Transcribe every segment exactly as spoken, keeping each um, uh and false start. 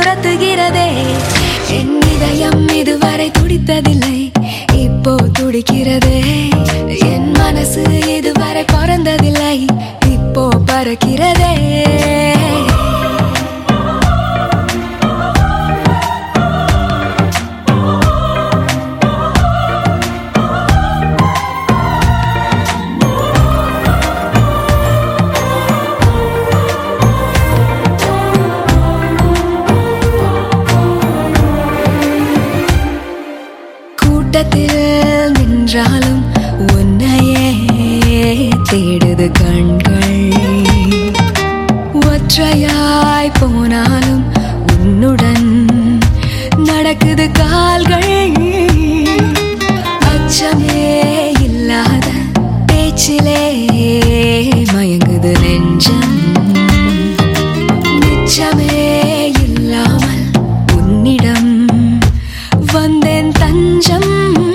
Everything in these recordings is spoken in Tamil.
துரத்துகிறதே. என் இதயம் இதுவரை துடித்ததில்லை, இப்போ துடிக்கிறதே. என் மனசு இதுவரை பறந்ததில்லை, இப்போ பறக்கிறதே. கூட்டத்தில் நின்றாலும் உன்னையே தேடுது கண்கள். ஒற்றையாய் போனாலும் உன்னுடன் நடக்குது கால்கள். அச்சமே இல்லாத பேச்சிலே மயங்குது நெஞ்சம். நிச்சமே இல்லாமல் உன்னிடம் வந்தேன் தஞ்சம்.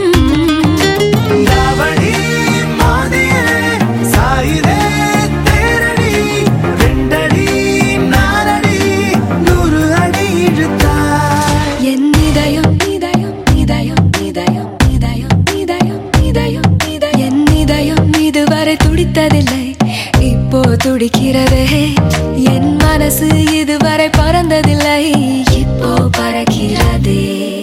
துடித்ததில்லை, இப்போ துடிக்கிறதே. என் மனசு இதுவரை பறந்ததில்லை, இப்போ பறக்கிறதே.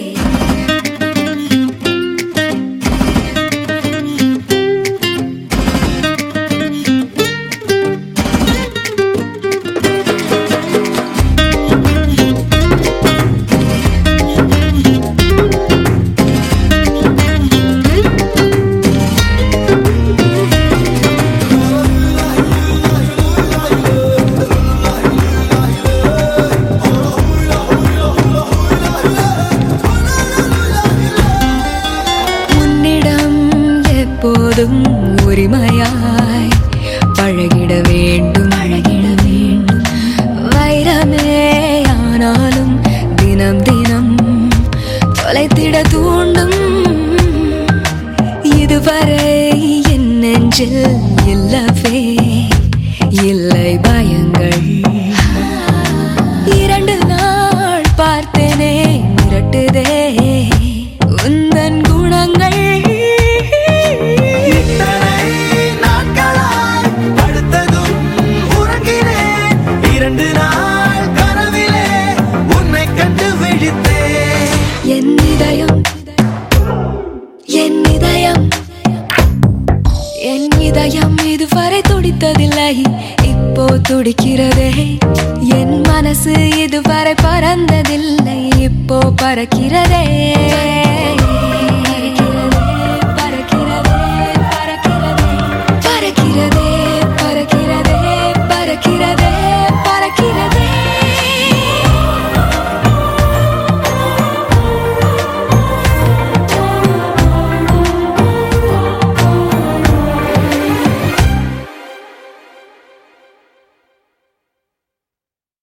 எப்போதும் உரிமையாய் பழகிட வேண்டும், பழகிட வேண்டும். வைரமே ஆனாலும் தினம் தினம் தொலைத்திட தூண்டும். இதுவரை என் நெஞ்சில் இல்லவே இல்லை பயங்கள். இரண்டு நாள் பார்த்தேனே மிரட்டுதே உந்தன் குணங்கள். என் இதயம் என் இதயம் என் இதயம் இதுவரை துடித்ததில்லை, இப்போ துடிக்கிறதே. என் மனசு இதுவரை பறந்ததில்லை, இப்போ பறக்கிறதே.